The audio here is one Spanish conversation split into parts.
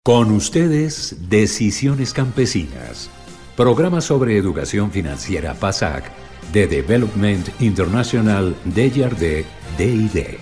Con ustedes, Decisiones Campesinas, programa sobre educación financiera PASAC de Development International Desjardins, DID.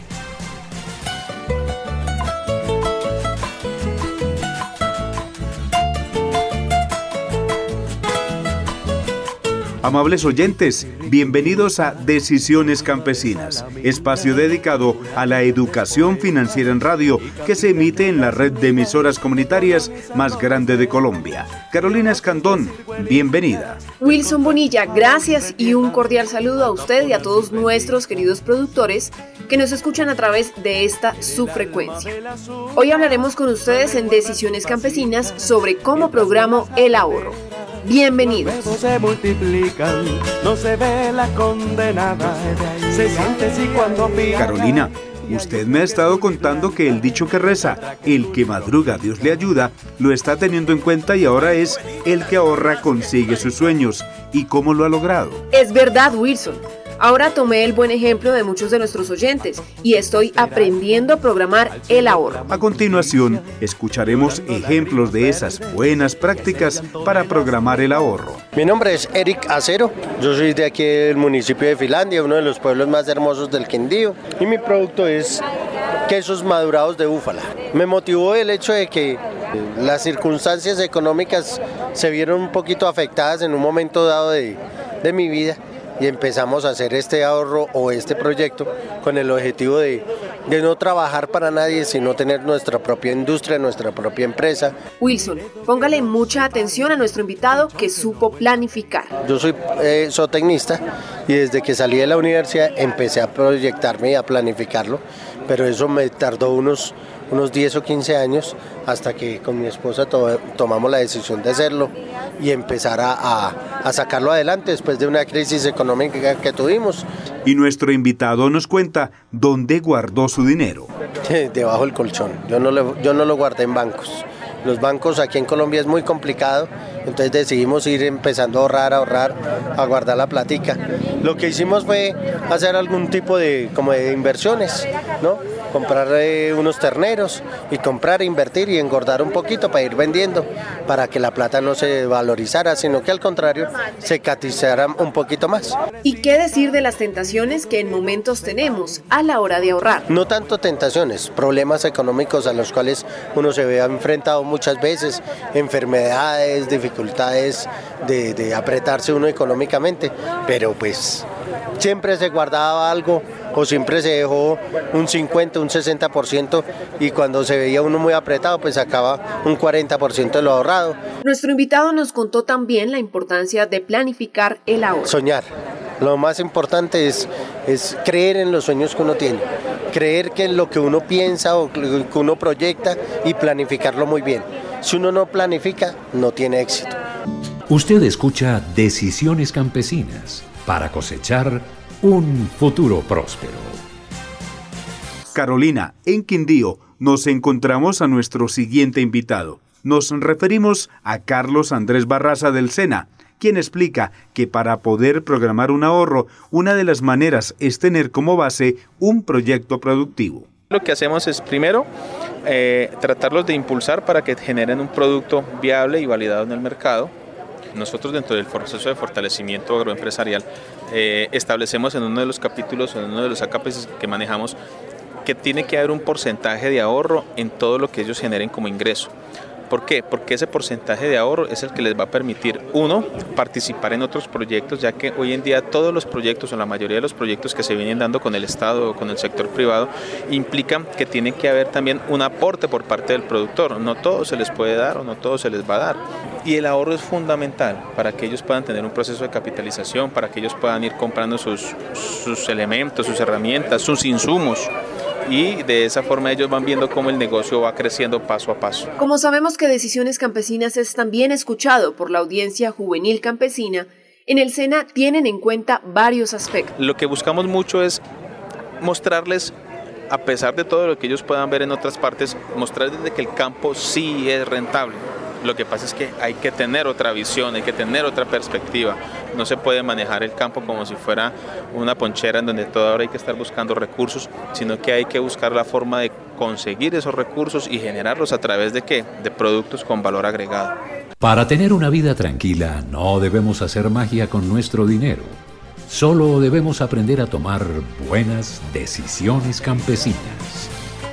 Amables oyentes, bienvenidos a Decisiones Campesinas, espacio dedicado a la educación financiera en radio que se emite en la red de emisoras comunitarias más grande de Colombia. Carolina Escandón, bienvenida. Wilson Bonilla, gracias y un cordial saludo a usted y a todos nuestros queridos productores que nos escuchan a través de esta su frecuencia. Hoy hablaremos con ustedes en Decisiones Campesinas sobre cómo programo el ahorro. Bienvenidos. Se multiplican, no se ve la condenada, se siente así cuando pide. Carolina, usted me ha estado contando que el dicho que reza, el que madruga Dios le ayuda, lo está teniendo en cuenta y ahora es el que ahorra consigue sus sueños. ¿Y cómo lo ha logrado? Es verdad, Wilson. Ahora tomé el buen ejemplo de muchos de nuestros oyentes y estoy aprendiendo a programar el ahorro. A continuación, escucharemos ejemplos de esas buenas prácticas para programar el ahorro. Mi nombre es Eric Acero, yo soy de aquí del municipio de Finlandia, uno de los pueblos más hermosos del Quindío, y mi producto es quesos madurados de búfala. Me motivó el hecho de que las circunstancias económicas se vieron un poquito afectadas en un momento dado de mi vida. Y empezamos a hacer este ahorro o este proyecto con el objetivo de no trabajar para nadie, sino tener nuestra propia industria, nuestra propia empresa. Wilson, póngale mucha atención a nuestro invitado que supo planificar. Yo soy zootecnista y desde que salí de la universidad empecé a proyectarme y a planificarlo, pero eso me tardó unos 10 o 15 años hasta que con mi esposa tomamos la decisión de hacerlo y empezar a sacarlo adelante después de una crisis económica que tuvimos. Y nuestro invitado nos cuenta dónde guardó su dinero. Debajo del colchón, yo no lo guardé en bancos. Los bancos aquí en Colombia es muy complicado, entonces decidimos ir empezando a ahorrar, a guardar la platica. Lo que hicimos fue hacer algún tipo de inversiones, ¿no? Comprar unos terneros y comprar, invertir y engordar un poquito para ir vendiendo, para que la plata no se valorizara, sino que al contrario se cotizara un poquito más. ¿Y qué decir de las tentaciones que en momentos tenemos a la hora de ahorrar? No tanto tentaciones, problemas económicos a los cuales uno se ve enfrentado muchas veces, enfermedades, dificultades de apretarse uno económicamente, pero pues siempre se guardaba algo o siempre se dejó un 50, un 60% y cuando se veía uno muy apretado pues sacaba un 40% de lo ahorrado. Nuestro invitado nos contó también la importancia de planificar el ahorro. Soñar. Lo más importante es creer en los sueños que uno tiene, creer que en lo que uno piensa o que uno proyecta y planificarlo muy bien. Si uno no planifica, no tiene éxito. Usted escucha Decisiones Campesinas para cosechar un futuro próspero. Carolina, en Quindío nos encontramos a nuestro siguiente invitado. Nos referimos a Carlos Andrés Barraza del SENA, quien explica que para poder programar un ahorro, una de las maneras es tener como base un proyecto productivo. Lo que hacemos es primero tratarlos de impulsar para que generen un producto viable y validado en el mercado. Nosotros dentro del proceso de fortalecimiento agroempresarial establecemos en uno de los capítulos, en uno de los acápices que manejamos, que tiene que haber un porcentaje de ahorro en todo lo que ellos generen como ingreso. ¿Por qué? Porque ese porcentaje de ahorro es el que les va a permitir, uno, participar en otros proyectos, ya que hoy en día todos los proyectos o la mayoría de los proyectos que se vienen dando con el Estado o con el sector privado implican que tiene que haber también un aporte por parte del productor. No todo se les puede dar o no todo se les va a dar. Y el ahorro es fundamental para que ellos puedan tener un proceso de capitalización, para que ellos puedan ir comprando sus elementos, sus herramientas, sus insumos. Y de esa forma ellos van viendo cómo el negocio va creciendo paso a paso. Como sabemos que Decisiones Campesinas es también escuchado por la audiencia juvenil campesina, en el SENA tienen en cuenta varios aspectos. Lo que buscamos mucho es mostrarles, a pesar de todo lo que ellos puedan ver en otras partes, mostrarles que el campo sí es rentable. Lo que pasa es que hay que tener otra visión, hay que tener otra perspectiva. No se puede manejar el campo como si fuera una ponchera en donde toda hora hay que estar buscando recursos, sino que hay que buscar la forma de conseguir esos recursos y generarlos a través de ¿qué? De productos con valor agregado. Para tener una vida tranquila no debemos hacer magia con nuestro dinero. Solo debemos aprender a tomar buenas decisiones campesinas.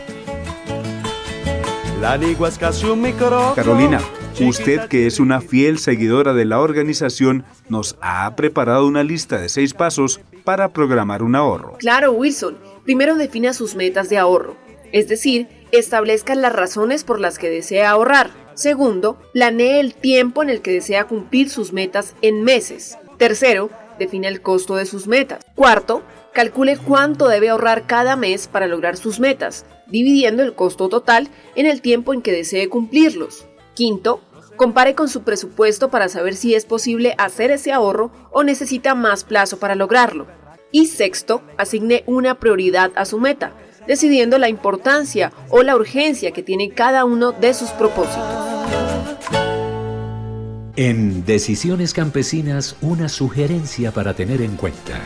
La lengua es casi un micrófono. Carolina, usted que es una fiel seguidora de la organización, nos ha preparado una lista de 6 pasos para programar un ahorro. Claro, Wilson. Primero defina sus metas de ahorro, es decir, establezca las razones por las que desea ahorrar. Segundo, planee el tiempo en el que desea cumplir sus metas en meses. Tercero, define el costo de sus metas. Cuarto, calcule cuánto debe ahorrar cada mes para lograr sus metas, dividiendo el costo total en el tiempo en que desee cumplirlos. Quinto, compare con su presupuesto para saber si es posible hacer ese ahorro o necesita más plazo para lograrlo. Y sexto, asigne una prioridad a su meta, decidiendo la importancia o la urgencia que tiene cada uno de sus propósitos. En Decisiones Campesinas, una sugerencia para tener en cuenta.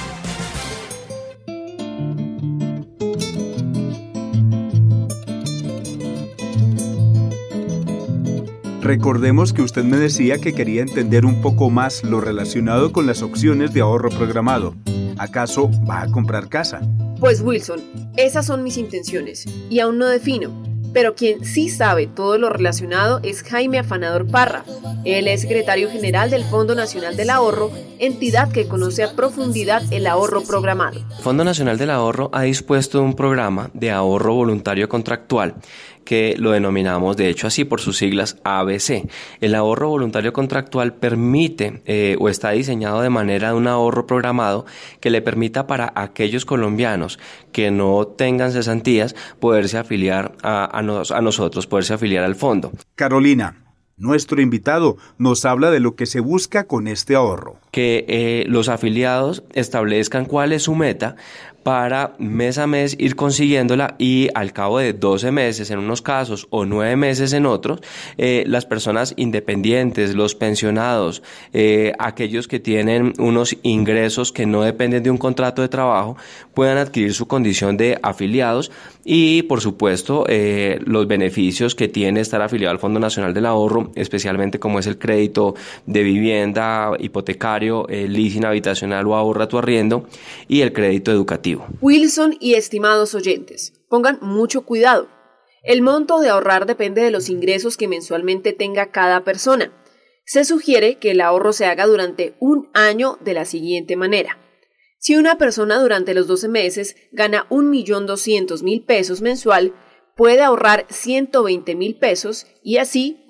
Recordemos que usted me decía que quería entender un poco más lo relacionado con las opciones de ahorro programado. ¿Acaso va a comprar casa? Pues Wilson, esas son mis intenciones y aún no defino, pero quien sí sabe todo lo relacionado es Jaime Afanador Parra. Él es secretario general del Fondo Nacional del Ahorro, entidad que conoce a profundidad el ahorro programado. El Fondo Nacional del Ahorro ha dispuesto un programa de ahorro voluntario contractual que lo denominamos de hecho así por sus siglas ABC. El ahorro voluntario contractual permite o está diseñado de manera de un ahorro programado que le permita para aquellos colombianos que no tengan cesantías poderse afiliar a nosotros, poderse afiliar al fondo. Carolina, nuestro invitado nos habla de lo que se busca con este ahorro. Que los afiliados establezcan cuál es su meta para mes a mes ir consiguiéndola y al cabo de 12 meses en unos casos o 9 meses en otros, las personas independientes, los pensionados, aquellos que tienen unos ingresos que no dependen de un contrato de trabajo, puedan adquirir su condición de afiliados y por supuesto los beneficios que tiene estar afiliado al Fondo Nacional del Ahorro, especialmente como es el crédito de vivienda, hipotecario, el leasing habitacional o ahorra tu arriendo y el crédito educativo. Wilson y estimados oyentes, pongan mucho cuidado. El monto de ahorrar depende de los ingresos que mensualmente tenga cada persona. Se sugiere que el ahorro se haga durante un año de la siguiente manera. Si una persona durante los 12 meses gana 1.200.000 pesos mensual, puede ahorrar 120.000 pesos y así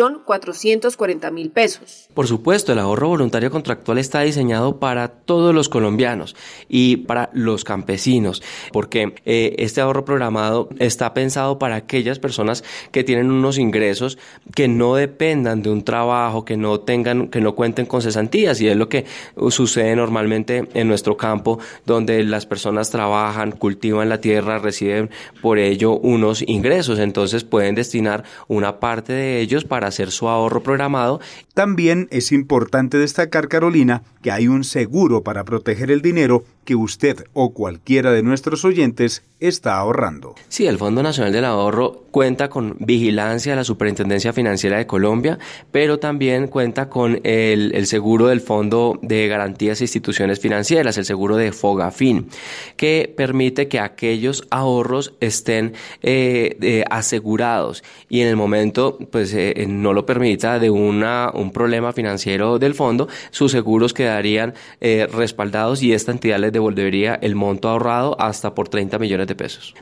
1.440.000 pesos. Por supuesto, el ahorro voluntario contractual está diseñado para todos los colombianos y para los campesinos, porque este ahorro programado está pensado para aquellas personas que tienen unos ingresos que no dependan de un trabajo, que no cuenten con cesantías, y es lo que sucede normalmente en nuestro campo, donde las personas trabajan, cultivan la tierra, reciben por ello unos ingresos, entonces pueden destinar una parte de ellos para hacer su ahorro programado. También es importante destacar, Carolina, que hay un seguro para proteger el dinero que usted o cualquiera de nuestros oyentes está ahorrando. Sí, el Fondo Nacional del Ahorro cuenta con vigilancia de la Superintendencia Financiera de Colombia, pero también cuenta con el seguro del Fondo de Garantías e Instituciones Financieras, el seguro de Fogafín, que permite que aquellos ahorros estén asegurados y en el momento no lo permita de un problema financiero del fondo, sus seguros quedarían respaldados y esta entidad les devolvería el monto ahorrado hasta por 30 millones de pesos.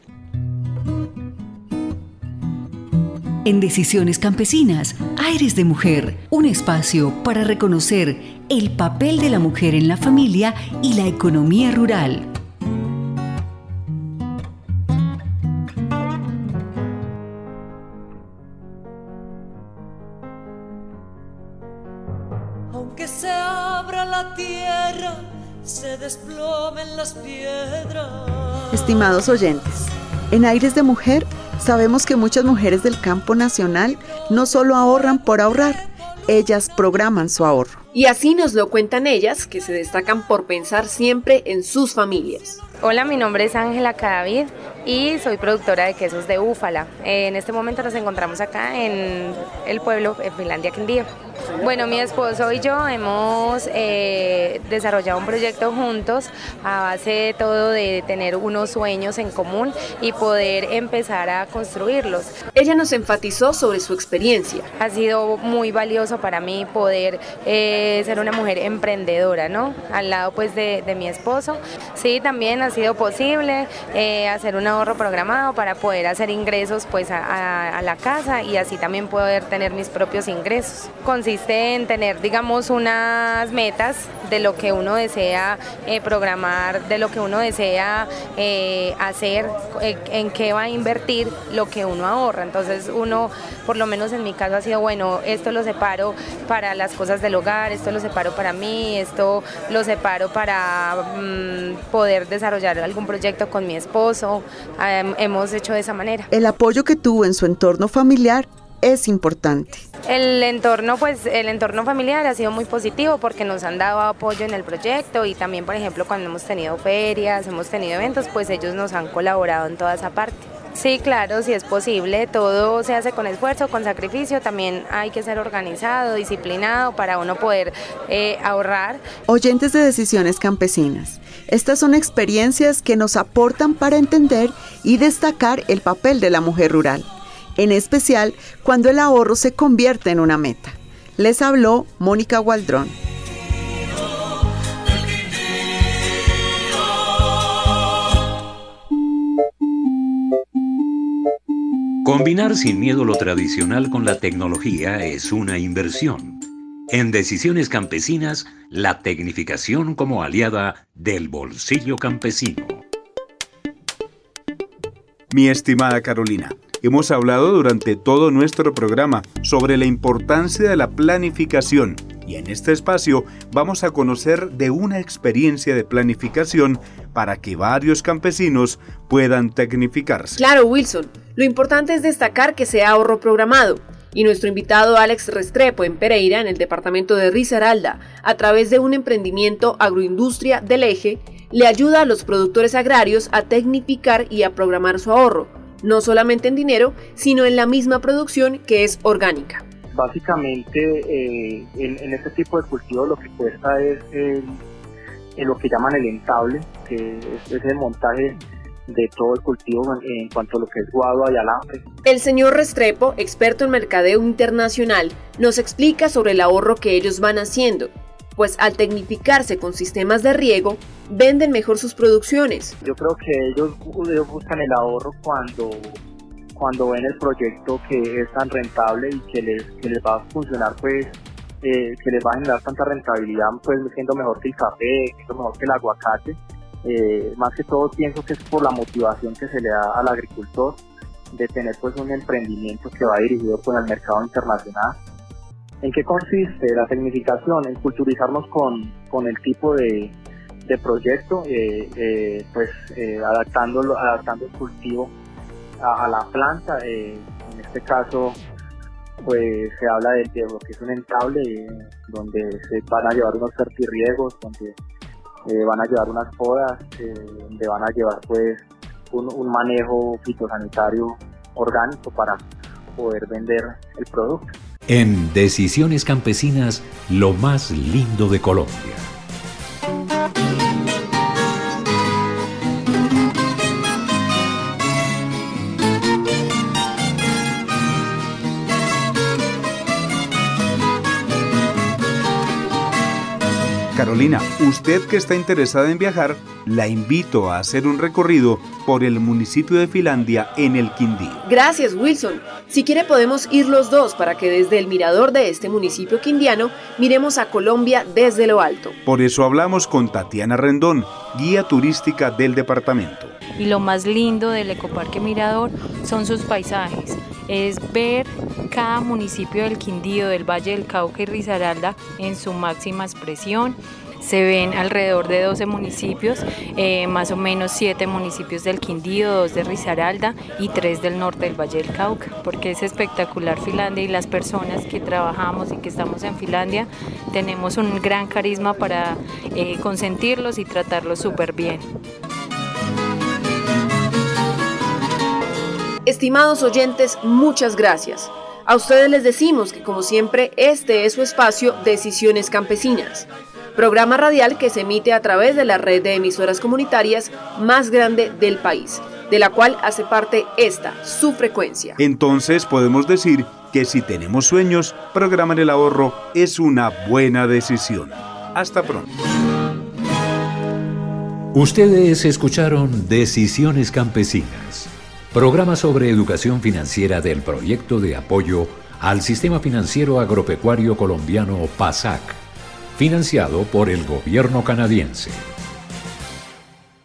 En Decisiones Campesinas, Aires de Mujer, un espacio para reconocer el papel de la mujer en la familia y la economía rural. Aunque se abra la tierra, se desplomen las piedras. Estimados oyentes, en Aires de Mujer Sabemos que muchas mujeres del campo nacional no solo ahorran por ahorrar, ellas programan su ahorro. Y así nos lo cuentan ellas, que se destacan por pensar siempre en sus familias. Hola, mi nombre es Ángela Cadavid y soy productora de quesos de búfala. En este momento nos encontramos acá en el pueblo, en Finlandia, Quindío. Bueno, mi esposo y yo hemos desarrollado un proyecto juntos a base de todo de tener unos sueños en común y poder empezar a construirlos. Ella nos enfatizó sobre su experiencia. Ha sido muy valioso para mí poder ser una mujer emprendedora, ¿no? Al lado pues de mi esposo. Sí, también ha sido posible hacer un ahorro programado para poder hacer ingresos pues a la casa y así también poder tener mis propios ingresos. Consiste en tener, digamos, unas metas de lo que uno desea programar, de lo que uno desea hacer, en qué va a invertir lo que uno ahorra. Entonces uno, por lo menos en mi caso, ha sido, bueno, esto lo separo para las cosas del hogar, esto lo separo para mí, esto lo separo para poder desarrollar algún proyecto con mi esposo. Hemos hecho de esa manera. El apoyo que tuvo en su entorno familiar es importante. El entorno familiar ha sido muy positivo porque nos han dado apoyo en el proyecto y también, por ejemplo, cuando hemos tenido ferias, hemos tenido eventos, pues ellos nos han colaborado en toda esa parte. Sí, claro, sí es posible, todo se hace con esfuerzo, con sacrificio, también hay que ser organizado, disciplinado para uno poder ahorrar. Oyentes de Decisiones Campesinas, estas son experiencias que nos aportan para entender y destacar el papel de la mujer rural, en especial cuando el ahorro se convierte en una meta. Les habló Mónica Gualdrón. Combinar sin miedo lo tradicional con la tecnología es una inversión. En Decisiones Campesinas, la tecnificación como aliada del bolsillo campesino. Mi estimada Carolina, hemos hablado durante todo nuestro programa sobre la importancia de la planificación y en este espacio vamos a conocer de una experiencia de planificación para que varios campesinos puedan tecnificarse. Claro, Wilson, lo importante es destacar que sea ahorro programado. Y nuestro invitado Alex Restrepo en Pereira, en el departamento de Risaralda, a través de un emprendimiento agroindustria del Eje, le ayuda a los productores agrarios a tecnificar y a programar su ahorro, no solamente en dinero, sino en la misma producción que es orgánica. Básicamente, en este tipo de cultivo lo que cuesta es lo que llaman el entable, que es el montaje de todo el cultivo en cuanto a lo que es guadua y alambre. El señor Restrepo, experto en mercadeo internacional, nos explica sobre el ahorro que ellos van haciendo, pues al tecnificarse con sistemas de riego, venden mejor sus producciones. Yo creo que ellos buscan el ahorro cuando ven el proyecto que es tan rentable y que les va a funcionar, pues que les va a generar tanta rentabilidad, pues siendo mejor que el café, siendo mejor que el aguacate. Más que todo pienso que es por la motivación que se le da al agricultor de tener pues un emprendimiento que va dirigido pues al mercado internacional. ¿En qué consiste la tecnificación? En culturizarnos con el tipo de proyecto, adaptando el cultivo a la planta. En este caso pues se habla de lo que es un entable, donde se van a llevar unos fertirriegos, donde van a llevar unas podas, donde van a llevar pues un manejo fitosanitario orgánico para poder vender el producto. En Decisiones Campesinas, lo más lindo de Colombia. Carolina, usted que está interesada en viajar, la invito a hacer un recorrido por el municipio de Finlandia en el Quindío. Gracias, Wilson. Si quiere podemos ir los dos para que desde el mirador de este municipio quindiano miremos a Colombia desde lo alto. Por eso hablamos con Tatiana Rendón, guía turística del departamento. Y lo más lindo del Ecoparque Mirador son sus paisajes. Es ver cada municipio del Quindío, del Valle del Cauca y Risaralda en su máxima expresión. se ven alrededor de 12 municipios, más o menos 7 municipios del Quindío, 2 de Risaralda y 3 del norte del Valle del Cauca, porque es espectacular Finlandia y las personas que trabajamos y que estamos en Finlandia tenemos un gran carisma para consentirlos y tratarlos súper bien. Estimados oyentes, muchas gracias. A ustedes les decimos que, como siempre, este es su espacio Decisiones Campesinas, programa radial que se emite a través de la red de emisoras comunitarias más grande del país, de la cual hace parte esta, su frecuencia. Entonces podemos decir que si tenemos sueños, programar el ahorro es una buena decisión. Hasta pronto. Ustedes escucharon Decisiones Campesinas, programa sobre educación financiera del proyecto de apoyo al Sistema Financiero Agropecuario Colombiano PASAC, financiado por el gobierno canadiense.